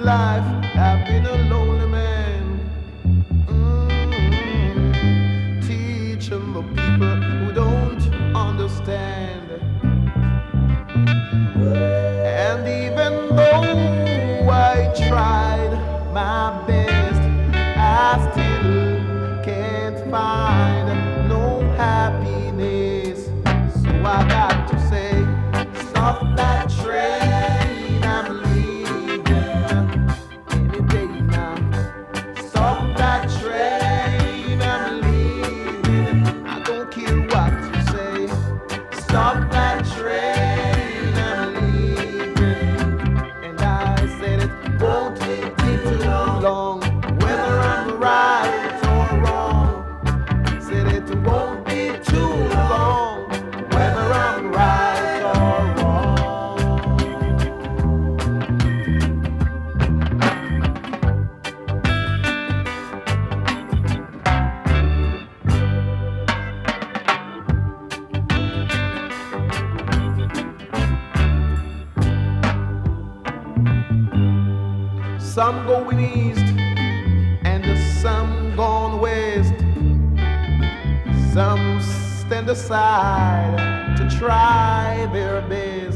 life, I've been a lonely man. Teaching the people who don't understand. And even though I tried my best, I still can't find no happiness. So I got to say, stop that train, I'm leaving any day now. Stop that train, I'm leaving. I don't care what you say. Stop that train, I'm leaving. And I said it won't take me too long, whether I'm right or wrong. Said it won't be too long, whether I'm right or wrong. Some going east and some gone west. Some stand aside to try their best.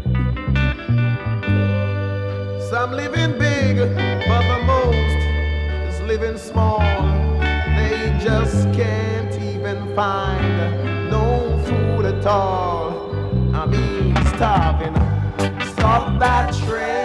Some living big, but the most is living small. They just can't even find no food at all. I mean, starving. Stop that train.